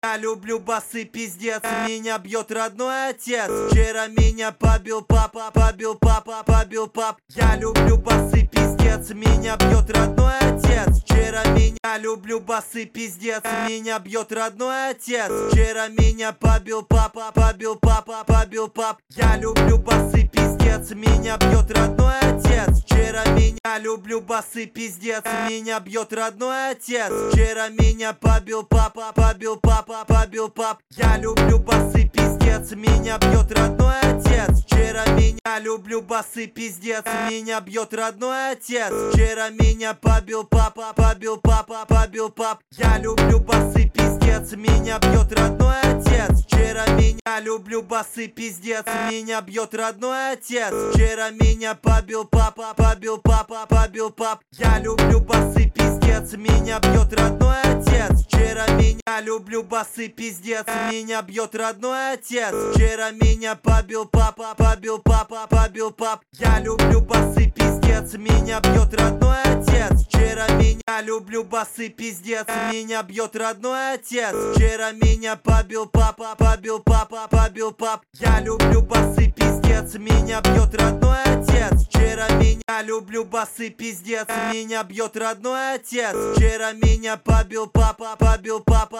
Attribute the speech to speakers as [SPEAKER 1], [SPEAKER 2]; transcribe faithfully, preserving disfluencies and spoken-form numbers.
[SPEAKER 1] Я люблю басы, пиздец, меня бьет родной отец. Вчера меня побил папа, побил папа, побил пап. Я люблю басы, пиздец, меня бьет родной отец. Вчера меня Я люблю басы, пиздец, меня бьет родной отец. Вчера меня побил папа, побил папа, побил пап. Я люблю басы, пиздец, меня бьет родной отец. Вчера меня Я люблю басы, пиздец, меня бьет родной отец. Вчера меня побил папа, побил папа, побил пап. Я люблю басы, пиздец, меня бьет родной отец. Вчера меня Я люблю басы, пиздец, меня бьет родной отец. Вчера меня побил папа, побил папа, побил пап. Я люблю басы, пиздец, меня бьет родной отец. Вчера меня Я люблю басы, пиздец, меня бьет родной отец. Вчера меня побил папа, побил папа, побил пап. Я люблю басы, пиздец, меня бьет родной отец. Вчера меня Я люблю басы, пиздец, меня бьет родной отец. Вчера меня побил папа, побил папа, побил пап. Я люблю басы, пиздец, меня бьет родной отец. Вчера меня Я люблю басы, пиздец, меня бьет родной отец. Вчера меня побил папа, побил папа, побил пап. Я люблю басы, пиздец, меня бьет родной отец. Вчера меня Я люблю басы, пиздец, меня бьет родной отец. Вчера меня побил папа, побил папа.